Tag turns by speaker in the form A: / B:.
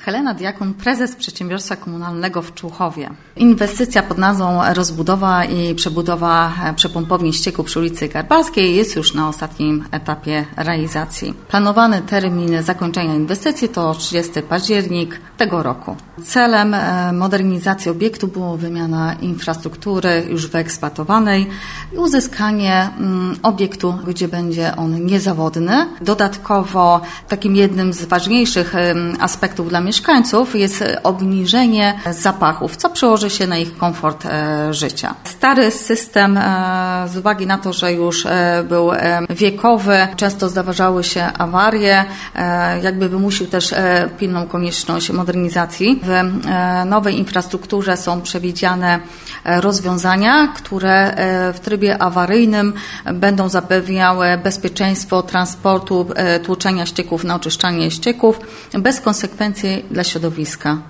A: Helena Diakun, prezes Przedsiębiorstwa Komunalnego w Człuchowie. Inwestycja pod nazwą rozbudowa i przebudowa przepompowni ścieków przy ulicy Garbalskiej jest już na ostatnim etapie realizacji. Planowany termin zakończenia inwestycji to 30 październik tego roku. Celem modernizacji obiektu była wymiana infrastruktury już wyeksploatowanej i uzyskanie obiektu, gdzie będzie on niezawodny. Dodatkowo takim jednym z ważniejszych aspektów dla mieszkańców jest obniżenie zapachów, co przełoży się na ich komfort życia. Stary system, z uwagi na to, że już był wiekowy, często zdarzały się awarie, wymusił też pilną konieczność modernizacji. W nowej infrastrukturze są przewidziane rozwiązania, które w trybie awaryjnym będą zapewniały bezpieczeństwo transportu tłoczenia ścieków na oczyszczanie ścieków bez konsekwencji dla środowiska.